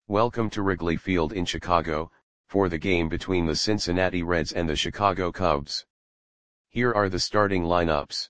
Welcome to Wrigley Field in Chicago, for the game between the Cincinnati Reds and the Chicago Cubs. Here are the starting lineups.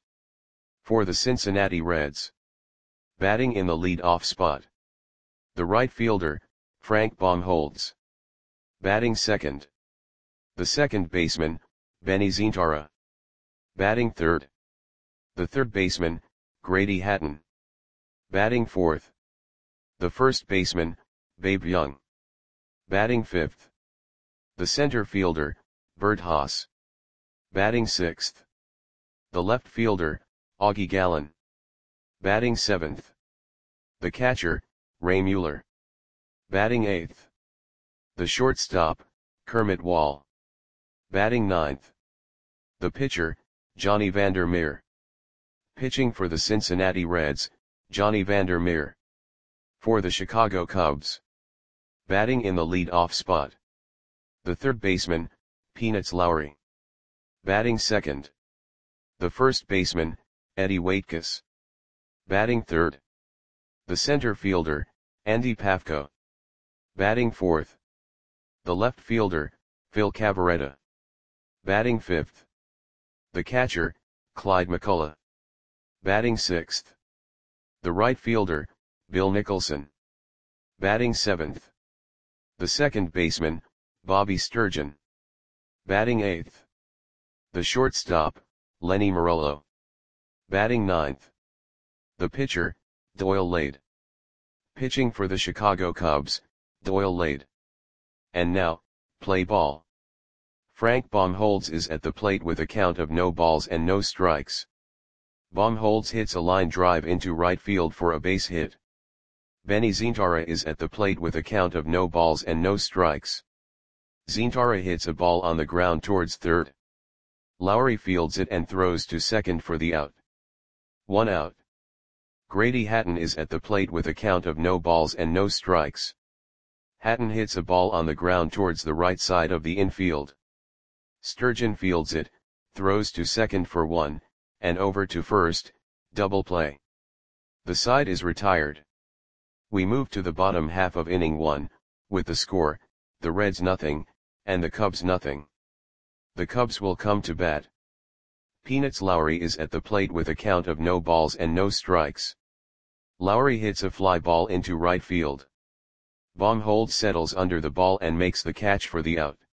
For the Cincinnati Reds. Batting in the lead-off spot. The right fielder, Frank Baumholtz. Batting second. The second baseman, Benny Zintara. Batting third. The third baseman, Grady Hatton. Batting fourth. The first baseman, Babe Young. Batting fifth. The center fielder, Bert Haas. Batting sixth. The left fielder, Augie Gallen. Batting seventh. The catcher, Ray Mueller. Batting eighth. The shortstop, Kermit Wall. Batting ninth. The pitcher, Johnny Vander Meer. Pitching for the Cincinnati Reds, Johnny Vander Meer. For the Chicago Cubs. Batting in the lead-off spot. The third baseman, Peanuts Lowry. Batting second. The first baseman, Eddie Waitkus. Batting third. The center fielder, Andy Pafko. Batting fourth. The left fielder, Phil Cavarretta. Batting fifth. The catcher, Clyde McCullough. Batting sixth. The right fielder, Bill Nicholson. Batting seventh. The second baseman, Bobby Sturgeon. Batting eighth. The shortstop, Lenny Morello. Batting ninth. The pitcher, Doyle Lade. Pitching for the Chicago Cubs, Doyle Lade. And now, play ball. Frank Baumholtz is at the plate with a count of no balls and no strikes. Baumholtz hits a line drive into right field for a base hit. Benny Zintara is at the plate with a count of no balls and no strikes. Zintara hits a ball on the ground towards third. Lowry fields it and throws to second for the out. 1 out. Grady Hatton is at the plate with a count of no balls and no strikes. Hatton hits a ball on the ground towards the right side of the infield. Sturgeon fields it, throws to second for 1, and over to first, double play. The side is retired. We move to the bottom half of inning 1, with the score, the Reds nothing, and the Cubs nothing. The Cubs will come to bat. Peanuts Lowry is at the plate with a count of no balls and no strikes. Lowry hits a fly ball into right field. Baumholtz settles under the ball and makes the catch for the out.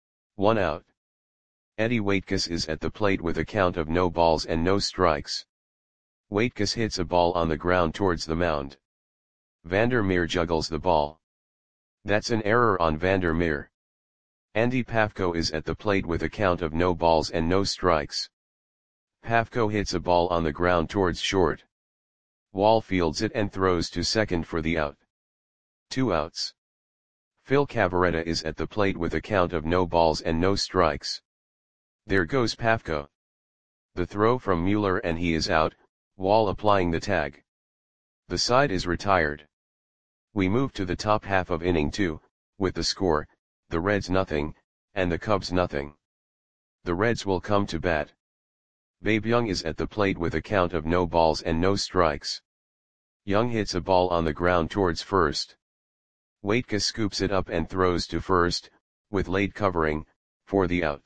1 out. Eddie Waitkus is at the plate with a count of no balls and no strikes. Waitkus hits a ball on the ground towards the mound. Vander Meer juggles the ball. That's an error on Vander Meer. Andy Pafko is at the plate with a count of no balls and no strikes. Pafko hits a ball on the ground towards short. Wall fields it and throws to second for the out. 2 outs. Phil Cavarretta is at the plate with a count of no balls and no strikes. There goes Pafko. The throw from Mueller and he is out, Wall applying the tag. The side is retired. We move to the top half of inning 2, with the score, the Reds nothing, and the Cubs nothing. The Reds will come to bat. Babe Young is at the plate with a count of no balls and no strikes. Young hits a ball on the ground towards first. Waitkus scoops it up and throws to first, with Lade covering, for the out.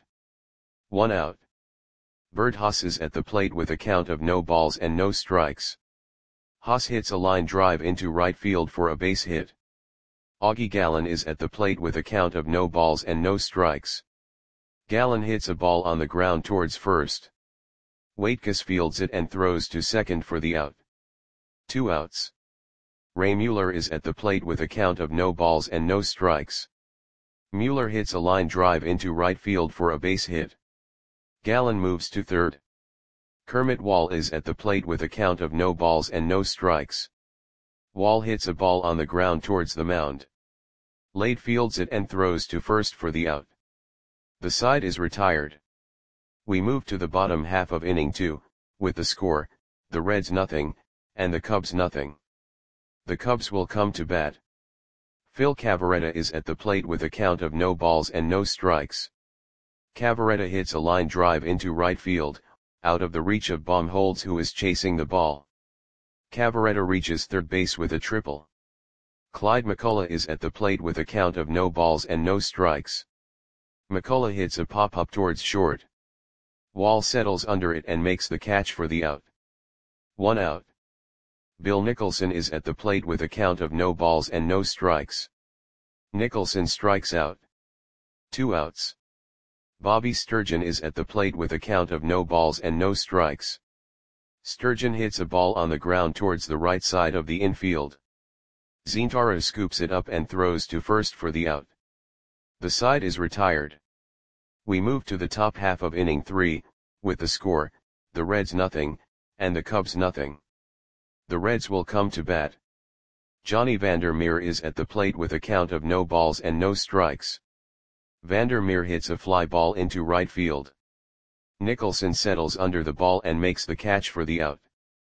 1 out. Bert Haas is at the plate with a count of no balls and no strikes. Haas hits a line drive into right field for a base hit. Augie Gallen is at the plate with a count of no balls and no strikes. Gallen hits a ball on the ground towards first. Waitkus fields it and throws to second for the out. 2 outs. Ray Mueller is at the plate with a count of no balls and no strikes. Mueller hits a line drive into right field for a base hit. Gallen moves to third. Kermit Wall is at the plate with a count of no balls and no strikes. Wall hits a ball on the ground towards the mound. Lade fields it and throws to first for the out. The side is retired. We move to the bottom half of inning 2, with the score, the Reds nothing, and the Cubs nothing. The Cubs will come to bat. Phil Cavarretta is at the plate with a count of no balls and no strikes. Cavarretta hits a line drive into right field, out of the reach of Baumholtz who is chasing the ball. Cavarretta reaches third base with a triple. Clyde McCullough is at the plate with a count of no balls and no strikes. McCullough hits a pop-up towards short. Wall settles under it and makes the catch for the out. 1 out. Bill Nicholson is at the plate with a count of no balls and no strikes. Nicholson strikes out. 2 outs. Bobby Sturgeon is at the plate with a count of no balls and no strikes. Sturgeon hits a ball on the ground towards the right side of the infield. Zintara scoops it up and throws to first for the out. The side is retired. We move to the top half of inning 3, with the score, the Reds nothing, and the Cubs nothing. The Reds will come to bat. Johnny Vandermeer is at the plate with a count of no balls and no strikes. Vandermeer hits a fly ball into right field. Nicholson settles under the ball and makes the catch for the out.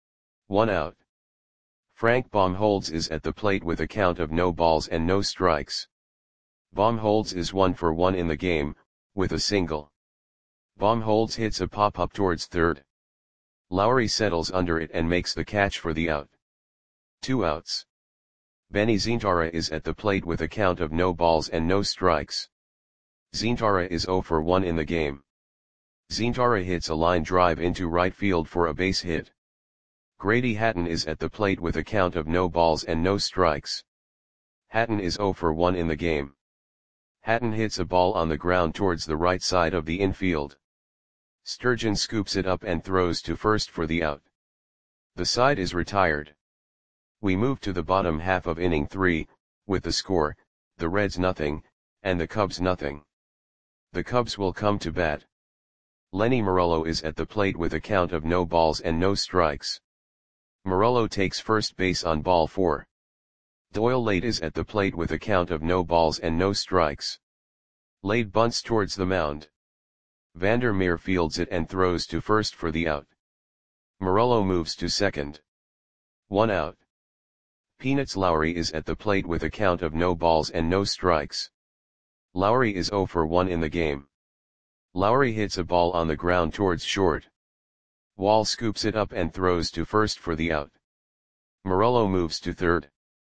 1 out. Frank Baumholtz is at the plate with a count of no balls and no strikes. Baumholtz is 1 for 1 in the game, with a single. Baumholtz hits a pop-up towards third. Lowry settles under it and makes the catch for the out. 2 outs. Benny Zintara is at the plate with a count of no balls and no strikes. Zintara is 0 for 1 in the game. Zintara hits a line drive into right field for a base hit. Grady Hatton is at the plate with a count of no balls and no strikes. Hatton is 0 for 1 in the game. Hatton hits a ball on the ground towards the right side of the infield. Sturgeon scoops it up and throws to first for the out. The side is retired. We move to the bottom half of inning 3, with the score, the Reds nothing, and the Cubs nothing. The Cubs will come to bat. Lenny Morello is at the plate with a count of no balls and no strikes. Morello takes first base on ball 4. Doyle Lade is at the plate with a count of no balls and no strikes. Lade bunts towards the mound. Vandermeer fields it and throws to first for the out. Morello moves to second. 1 out. Peanuts Lowry is at the plate with a count of no balls and no strikes. Lowry is 0 for 1 in the game. Lowry hits a ball on the ground towards short. Wall scoops it up and throws to first for the out. Morello moves to third.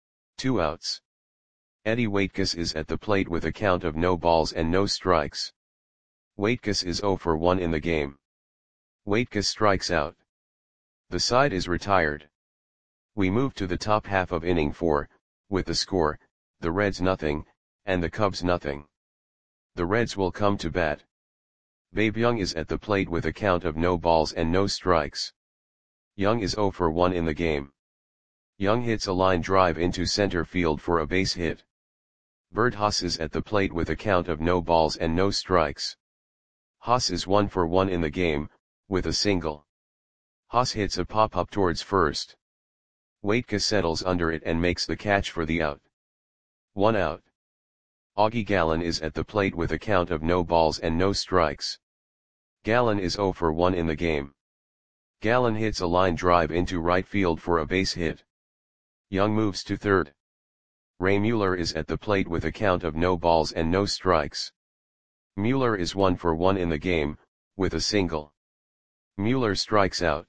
2 outs. Eddie Waitkus is at the plate with a count of no balls and no strikes. Waitkus is 0 for 1 in the game. Waitkus strikes out. The side is retired. We move to the top half of inning 4, with the score, the Reds nothing, and the Cubs nothing. The Reds will come to bat. Babe Young is at the plate with a count of no balls and no strikes. Young is 0 for 1 in the game. Young hits a line drive into center field for a base hit. Bert Haas is at the plate with a count of no balls and no strikes. Haas is 1 for 1 in the game, with a single. Haas hits a pop-up towards first. Waitkus settles under it and makes the catch for the out. 1 out. Augie Gallen is at the plate with a count of no balls and no strikes. Gallen is 0 for 1 in the game. Gallen hits a line drive into right field for a base hit. Young moves to third. Ray Mueller is at the plate with a count of no balls and no strikes. Mueller is 1 for 1 in the game, with a single. Mueller strikes out.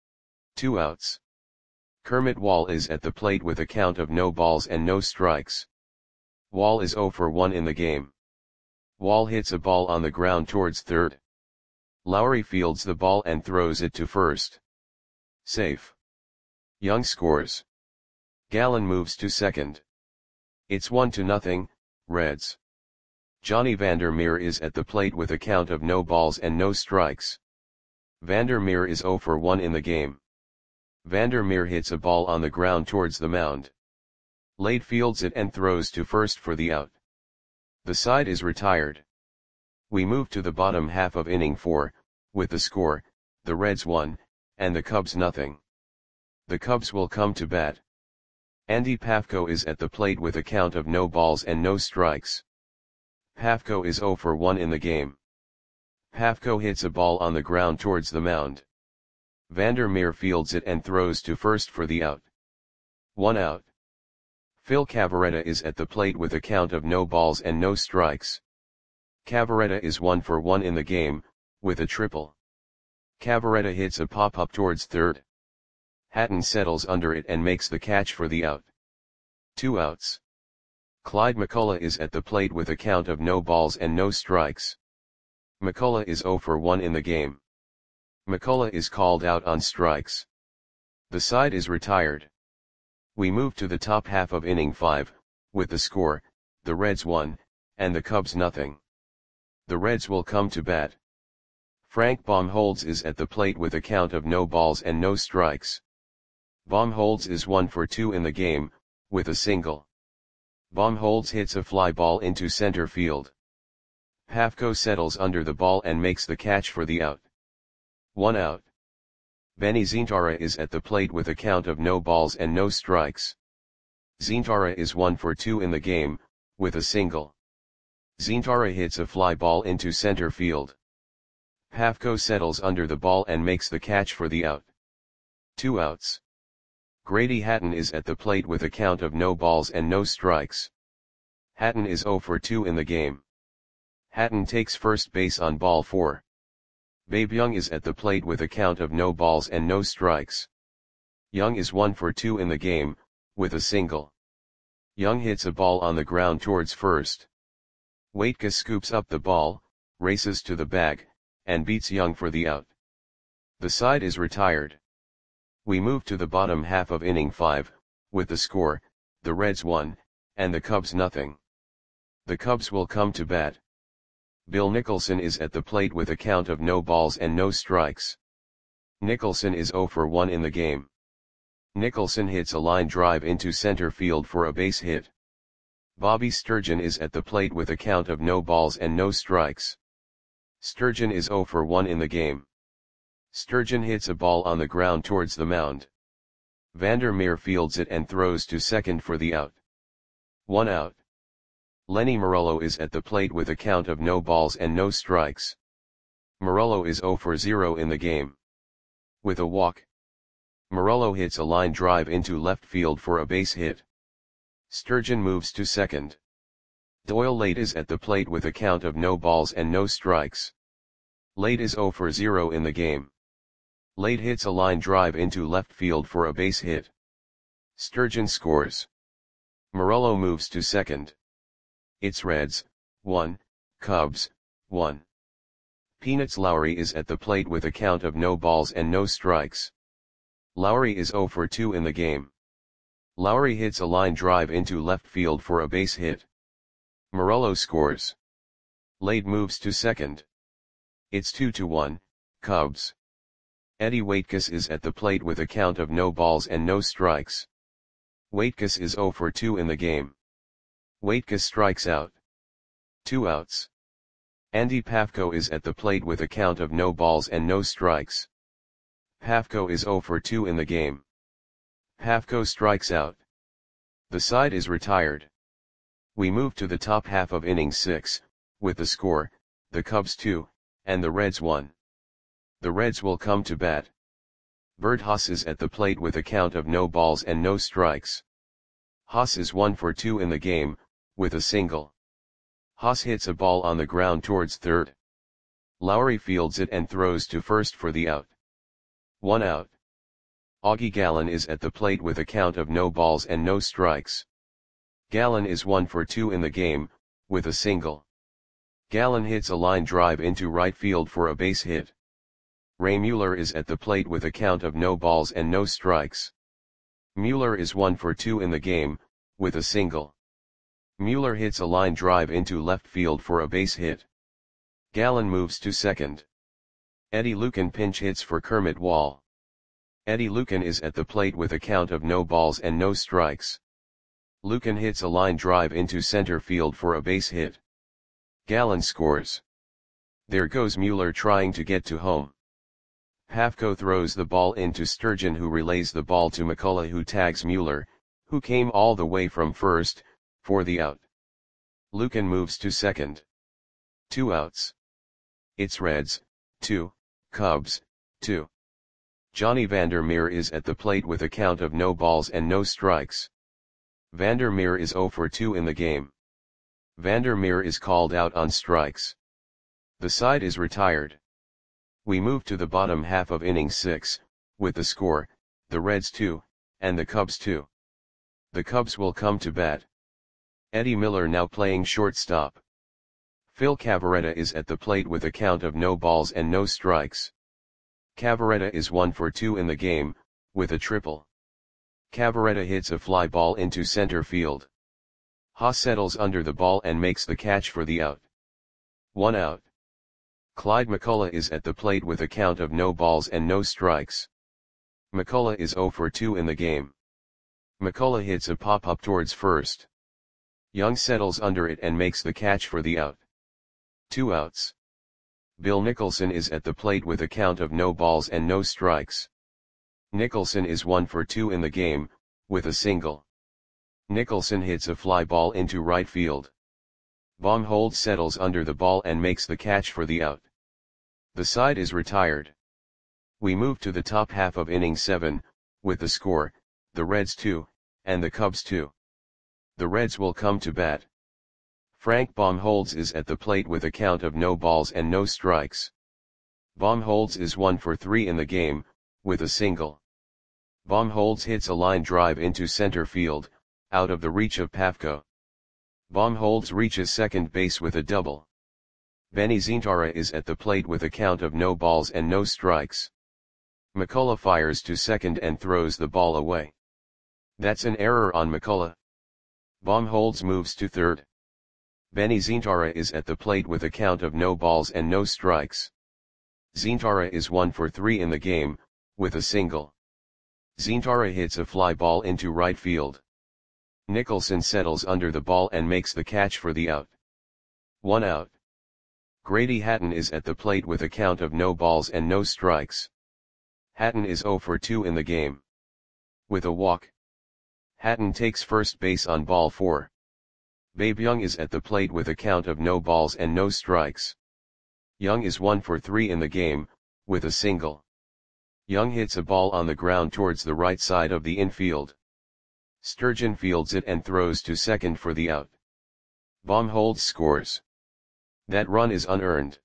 2 outs. Kermit Wall is at the plate with a count of no balls and no strikes. Wall is 0 for 1 in the game. Wall hits a ball on the ground towards third. Lowry fields the ball and throws it to first. Safe. Young scores. Gallen moves to second. It's 1-0, Reds. Johnny Vandermeer is at the plate with a count of no balls and no strikes. Vandermeer is 0 for 1 in the game. Vandermeer hits a ball on the ground towards the mound. Lade fields it and throws to first for the out. The side is retired. We move to the bottom half of inning 4, with the score, the Reds 1, and the Cubs nothing. The Cubs will come to bat. Andy Pafko is at the plate with a count of no balls and no strikes. Pafko is 0 for 1 in the game. Pafko hits a ball on the ground towards the mound. Vandermeer fields it and throws to first for the out. 1 out. Phil Cavarretta is at the plate with a count of no balls and no strikes. Cavarretta is 1 for 1 in the game, with a triple. Cavarretta hits a pop-up towards third. Hatton settles under it and makes the catch for the out. 2 outs. Clyde McCullough is at the plate with a count of no balls and no strikes. McCullough is 0 for 1 in the game. McCullough is called out on strikes. The side is retired. We move to the top half of inning 5, with the score, the Reds 1, and the Cubs nothing. The Reds will come to bat. Frank Baumholtz is at the plate with a count of no balls and no strikes. Baumholtz is 1 for 2 in the game, with a single. Baumholtz hits a fly ball into center field. Pafko settles under the ball and makes the catch for the out. 1 out. Benny Zintara is at the plate with a count of no balls and no strikes. Zintara is 1 for 2 in the game, with a single. Zintara hits a fly ball into center field. Pafko settles under the ball and makes the catch for the out. 2 outs. Grady Hatton is at the plate with a count of no balls and no strikes. Hatton is 0 for 2 in the game. Hatton takes first base on ball 4. Babe Young is at the plate with a count of no balls and no strikes. Young is 1 for 2 in the game, with a single. Young hits a ball on the ground towards first. Waitka scoops up the ball, races to the bag, and beats Young for the out. The side is retired. We move to the bottom half of inning 5, with the score, the Reds 1, and the Cubs nothing. The Cubs will come to bat. Bill Nicholson is at the plate with a count of no balls and no strikes. Nicholson is 0 for 1 in the game. Nicholson hits a line drive into center field for a base hit. Bobby Sturgeon is at the plate with a count of no balls and no strikes. Sturgeon is 0 for 1 in the game. Sturgeon hits a ball on the ground towards the mound. Vandermeer fields it and throws to second for the out. 1 out. Lenny Morello is at the plate with a count of no balls and no strikes. Morello is 0 for 0 in the game. With a walk. Morello hits a line drive into left field for a base hit. Sturgeon moves to second. Doyle Late is at the plate with a count of no balls and no strikes. Late is 0 for 0 in the game. Late hits a line drive into left field for a base hit. Sturgeon scores. Morello moves to second. It's Reds, 1, Cubs, 1. Peanuts Lowry is at the plate with a count of no balls and no strikes. Lowry is 0 for 2 in the game. Lowry hits a line drive into left field for a base hit. Morello scores. Late moves to second. It's 2-1, Cubs. Eddie Waitkus is at the plate with a count of no balls and no strikes. Waitkus is 0 for 2 in the game. Waitkus strikes out. 2 outs. Andy Pafko is at the plate with a count of no balls and no strikes. Pafko is 0 for 2 in the game. Pafko strikes out. The side is retired. We move to the top half of inning 6, with the score, the Cubs 2, and the Reds 1. The Reds will come to bat. Bert Haas is at the plate with a count of no balls and no strikes. Haas is 1 for 2 in the game, with a single. Haas hits a ball on the ground towards third. Lowry fields it and throws to first for the out. 1 out. Augie Gallen is at the plate with a count of no balls and no strikes. Gallen is 1 for 2 in the game, with a single. Gallen hits a line drive into right field for a base hit. Ray Mueller is at the plate with a count of no balls and no strikes. Mueller is 1 for 2 in the game, with a single. Mueller hits a line drive into left field for a base hit. Gallen moves to second. Eddie Lucan pinch hits for Kermit Wall. Eddie Lucan is at the plate with a count of no balls and no strikes. Lucan hits a line drive into center field for a base hit. Gallen scores. There goes Mueller trying to get to home. Pafko throws the ball into Sturgeon, who relays the ball to McCullough, who tags Mueller, who came all the way from first, for the out. Lucan moves to second. 2 outs. It's Reds, 2, Cubs, 2. Johnny Vandermeer is at the plate with a count of no balls and no strikes. Vandermeer is 0 for 2 in the game. Vandermeer is called out on strikes. The side is retired. We move to the bottom half of inning 6, with the score, the Reds 2, and the Cubs 2. The Cubs will come to bat. Eddie Miller now playing shortstop. Phil Cavarretta is at the plate with a count of no balls and no strikes. Cavarretta is 1 for 2 in the game, with a triple. Cavarretta hits a fly ball into center field. Haas settles under the ball and makes the catch for the out. 1 out. Clyde McCullough is at the plate with a count of no balls and no strikes. McCullough is 0 for 2 in the game. McCullough hits a pop-up towards first. Young settles under it and makes the catch for the out. 2 outs. Bill Nicholson is at the plate with a count of no balls and no strikes. Nicholson is 1 for 2 in the game, with a single. Nicholson hits a fly ball into right field. Baumholtz settles under the ball and makes the catch for the out. The side is retired. We move to the top half of inning 7, with the score, the Reds 2, and the Cubs 2. The Reds will come to bat. Frank Baumholtz is at the plate with a count of no balls and no strikes. Baumholtz is 1 for 3 in the game, with a single. Baumholtz hits a line drive into center field, out of the reach of Pafko. Baumholtz reaches second base with a double. Benny Zintara is at the plate with a count of no balls and no strikes. McCullough fires to second and throws the ball away. That's an error on McCullough. Baumholtz moves to third. Benny Zintara is at the plate with a count of no balls and no strikes. Zintara is 1 for 3 in the game, with a single. Zintara hits a fly ball into right field. Nicholson settles under the ball and makes the catch for the out. 1 out. Grady Hatton is at the plate with a count of no balls and no strikes. Hatton is 0 for 2 in the game. With a walk. Hatton takes first base on ball 4. Babe Young is at the plate with a count of no balls and no strikes. Young is 1 for 3 in the game, with a single. Young hits a ball on the ground towards the right side of the infield. Sturgeon fields it and throws to second for the out. Baumholtz scores. That run is unearned.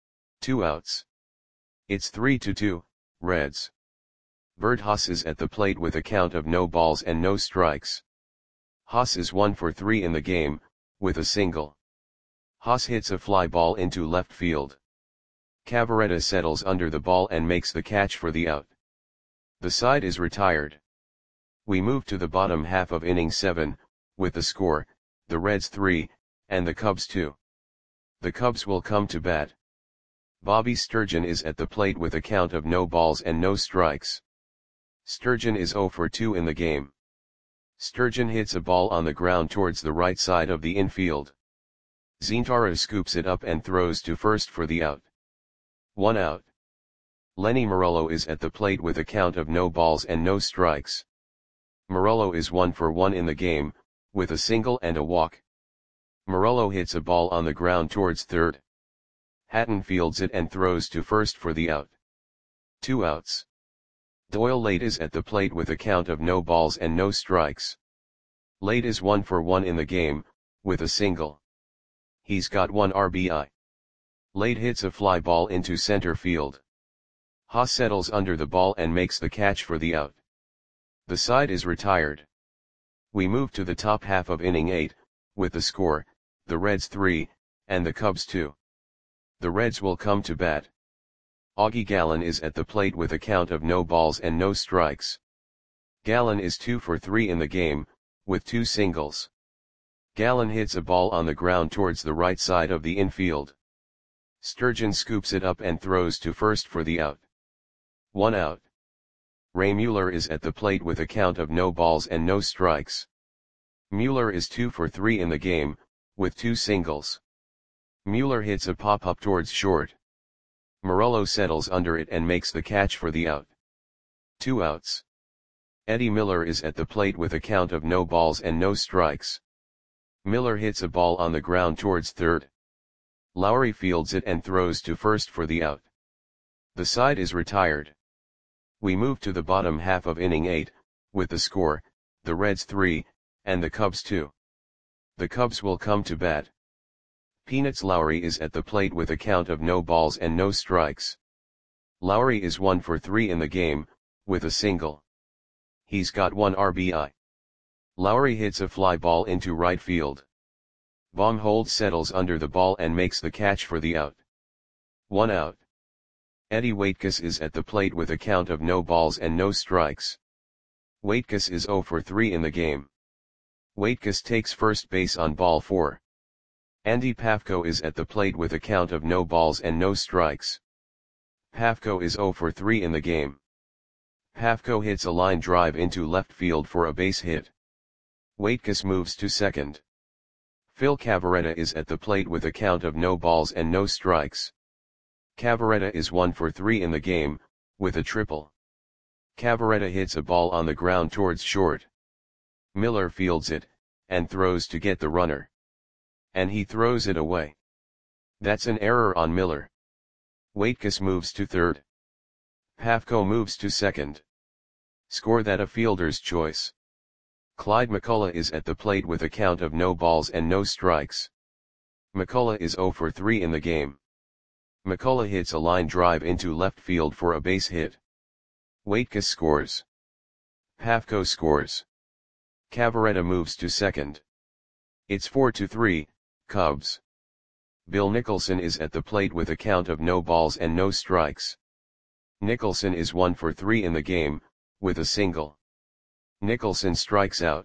2 outs. It's 3-2, Reds. Bert Haas is at the plate with a count of no balls and no strikes. Haas is 1 for 3 in the game, with a single. Haas hits a fly ball into left field. Cavarretta settles under the ball and makes the catch for the out. The side is retired. We move to the bottom half of inning 7, with the score, the Reds 3, and the Cubs 2. The Cubs will come to bat. Bobby Sturgeon is at the plate with a count of no balls and no strikes. Sturgeon is 0 for 2 in the game. Sturgeon hits a ball on the ground towards the right side of the infield. Zintara scoops it up and throws to first for the out. 1 out. Lenny Morello is at the plate with a count of no balls and no strikes. Morello is 1 for 1 in the game, with a single and a walk. Morello hits a ball on the ground towards third. Hatton fields it and throws to first for the out. 2 outs. Doyle Late is at the plate with a count of no balls and no strikes. Late is 1 for 1 in the game, with a single. He's got 1 RBI. Late hits a fly ball into center field. Haas settles under the ball and makes the catch for the out. The side is retired. We move to the top half of inning 8, with the score, the Reds 3, and the Cubs 2. The Reds will come to bat. Augie Gallen is at the plate with a count of no balls and no strikes. Gallen is 2 for 3 in the game, with 2 singles. Gallen hits a ball on the ground towards the right side of the infield. Sturgeon scoops it up and throws to first for the out. 1 out. Ray Mueller is at the plate with a count of no balls and no strikes. Mueller is 2 for 3 in the game, with 2 singles. Mueller hits a pop-up towards short. Morello settles under it and makes the catch for the out. 2 outs. Eddie Miller is at the plate with a count of no balls and no strikes. Miller hits a ball on the ground towards third. Lowry fields it and throws to first for the out. The side is retired. We move to the bottom half of inning 8, with the score, the Reds 3, and the Cubs 2. The Cubs will come to bat. Peanuts Lowry is at the plate with a count of no balls and no strikes. Lowry is 1 for 3 in the game, with a single. He's got 1 RBI. Lowry hits a fly ball into right field. Baumholtz settles under the ball and makes the catch for the out. 1 out. Eddie Waitkus is at the plate with a count of no balls and no strikes. Waitkus is 0 for 3 in the game. Waitkus takes first base on ball 4. Andy Pafko is at the plate with a count of no balls and no strikes. Pafko is 0 for 3 in the game. Pafko hits a line drive into left field for a base hit. Waitkus moves to second. Phil Cavarretta is at the plate with a count of no balls and no strikes. Cavarretta is 1 for 3 in the game, with a triple. Cavarretta hits a ball on the ground towards short. Miller fields it, and throws to get the runner. And he throws it away. That's an error on Miller. Waitkus moves to third. Pafko moves to second. Score that a fielder's choice. Clyde McCullough is at the plate with a count of no balls and no strikes. McCullough is 0 for 3 in the game. McCullough hits a line drive into left field for a base hit. Waitkus scores. Pafko scores. Cavarretta moves to second. It's 4-3, Cubs. Bill Nicholson is at the plate with a count of no balls and no strikes. Nicholson is 1 for 3 in the game, with a single. Nicholson strikes out.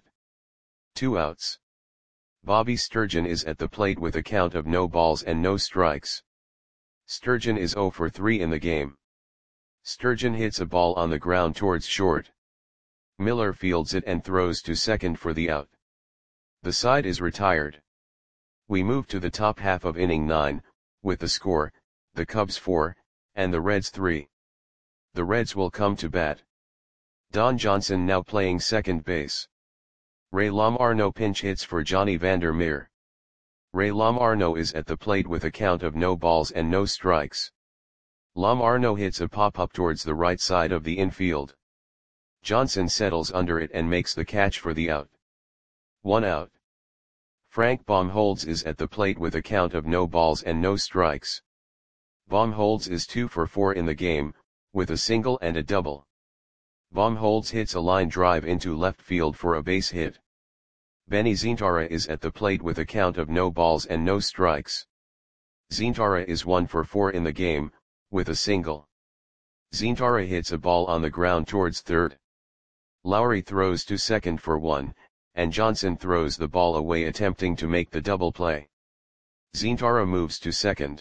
2 outs. Bobby Sturgeon is at the plate with a count of no balls and no strikes. Sturgeon is 0 for 3 in the game. Sturgeon hits a ball on the ground towards short. Miller fields it and throws to second for the out. The side is retired. We move to the top half of inning 9, with the score, the Cubs 4, and the Reds 3. The Reds will come to bat. Don Johnson now playing second base. Ray Lomarno pinch hits for Johnny Vander Meer. Ray Lomarno is at the plate with a count of no balls and no strikes. Lomarno hits a pop-up towards the right side of the infield. Johnson settles under it and makes the catch for the out. 1 out. Frank Baumholtz is at the plate with a count of no balls and no strikes. Baumholtz is 2 for 4 in the game, with a single and a double. Baumholtz hits a line drive into left field for a base hit. Benny Zintara is at the plate with a count of no balls and no strikes. Zintara is 1 for 4 in the game, with a single. Zintara hits a ball on the ground towards third. Lowry throws to second for 1, and Johnson throws the ball away attempting to make the double play. Zintara moves to second.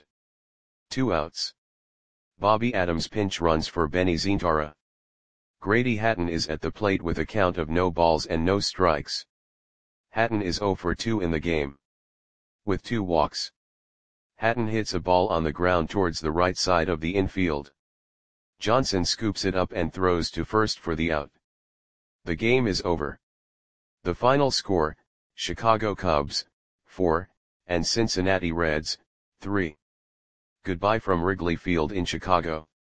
2 outs. Bobby Adams pinch runs for Benny Zintara. Grady Hatton is at the plate with a count of no balls and no strikes. Hatton is 0 for 2 in the game. With 2 walks. Hatton hits a ball on the ground towards the right side of the infield. Johnson scoops it up and throws to first for the out. The game is over. The final score, Chicago Cubs, 4, and Cincinnati Reds, 3. Goodbye from Wrigley Field in Chicago.